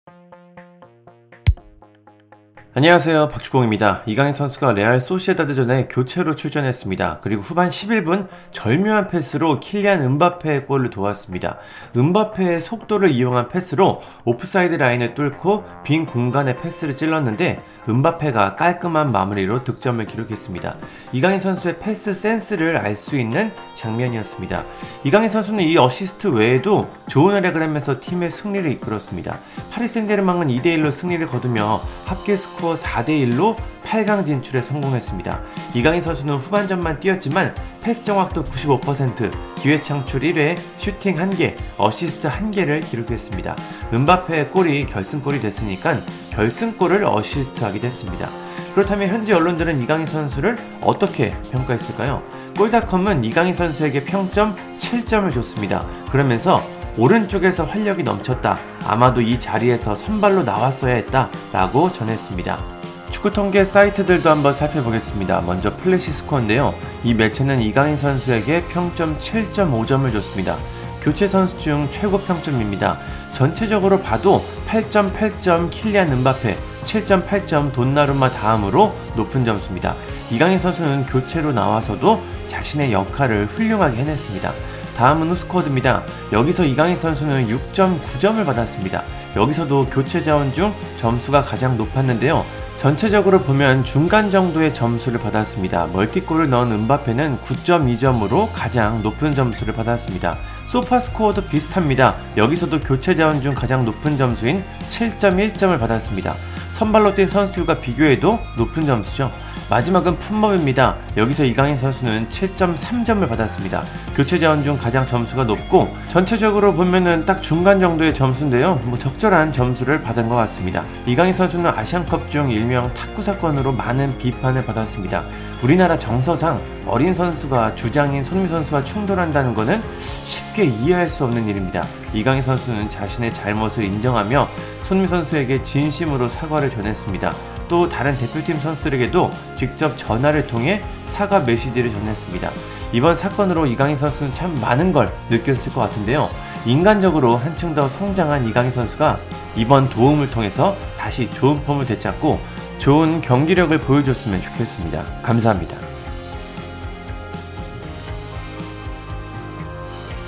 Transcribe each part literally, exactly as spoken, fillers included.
안녕하세요, 박주공입니다. 이강인 선수가 레알 소시에다드전에 교체로 출전했습니다. 그리고 후반 십일 분 절묘한 패스로 킬리안 음바페의 골을 도왔습니다. 음바페의 속도를 이용한 패스로 오프사이드 라인을 뚫고 빈 공간에 패스를 찔렀는데 음바페가 깔끔한 마무리로 득점을 기록했습니다. 이강인 선수의 패스 센스를 알 수 있는 장면이었습니다. 이강인 선수는 이 어시스트 외에도 좋은 활약을 하면서 팀의 승리를 이끌었습니다. 파리 생제르맹은 이 대 일로 승리를 거두며 합계 스코어 사 대 일로 팔 강 진출에 성공했습니다. 이강인 선수는 후반전만 뛰었지만 패스 정확도 구십오 퍼센트, 기회 창출 일 회, 슈팅 한 개, 어시스트 한 개를 기록했습니다. 음바페의 골이 결승골이 됐으니까 결승골을 어시스트하게 됐습니다. 그렇다면 현지 언론들은 이강인 선수를 어떻게 평가했을까요? 골닷컴은 이강인 선수에게 평점 칠 점을 줬습니다. 그러면서 오른쪽에서 활력이 넘쳤다. 아마도 이 자리에서 선발로 나왔어야 했다. 라고 전했습니다. 축구 통계 사이트들도 한번 살펴보겠습니다. 먼저 플래시 스코어인데요. 이 매체는 이강인 선수에게 평점 칠 점 오 점을 줬습니다. 교체 선수 중 최고 평점입니다. 전체적으로 봐도 팔 점 팔 점 킬리안 음바페, 칠 점 팔 점 돈나루마 다음으로 높은 점수입니다. 이강인 선수는 교체로 나와서도 자신의 역할을 훌륭하게 해냈습니다. 다음은 후스코어드입니다. 여기서 이강인 선수는 육 점 구 점을 받았습니다. 여기서도 교체 자원 중 점수가 가장 높았는데요. 전체적으로 보면 중간 정도의 점수를 받았습니다. 멀티골을 넣은 음바페는 구 점 이 점으로 가장 높은 점수를 받았습니다. 소파스코어도 비슷합니다. 여기서도 교체 자원 중 가장 높은 점수인 칠 점 일 점을 받았습니다. 선발로 뛴 선수들과 비교해도 높은 점수죠. 마지막은 품법입니다. 여기서 이강인 선수는 칠 점 삼 점을 받았습니다. 교체 자원 중 가장 점수가 높고 전체적으로 보면은 딱 중간 정도의 점수인데요. 뭐 적절한 점수를 받은 것 같습니다. 이강인 선수는 아시안컵 중 일명 탁구 사건으로 많은 비판을 받았습니다. 우리나라 정서상 어린 선수가 주장인 손흥민 선수와 충돌한다는 것은 쉽게 이해할 수 없는 일입니다. 이강인 선수는 자신의 잘못을 인정하며 손흥민 선수에게 진심으로 사과를 전했습니다. 또 다른 대표팀 선수들에게도 직접 전화를 통해 사과 메시지를 전했습니다. 이번 사건으로 이강인 선수는 참 많은 걸 느꼈을 것 같은데요. 인간적으로 한층 더 성장한 이강인 선수가 이번 도움을 통해서 다시 좋은 폼을 되찾고 좋은 경기력을 보여줬으면 좋겠습니다. 감사합니다.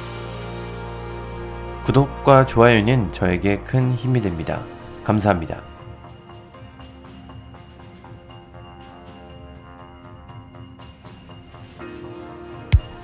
구독과 좋아요는 저에게 큰 힘이 됩니다. 감사합니다.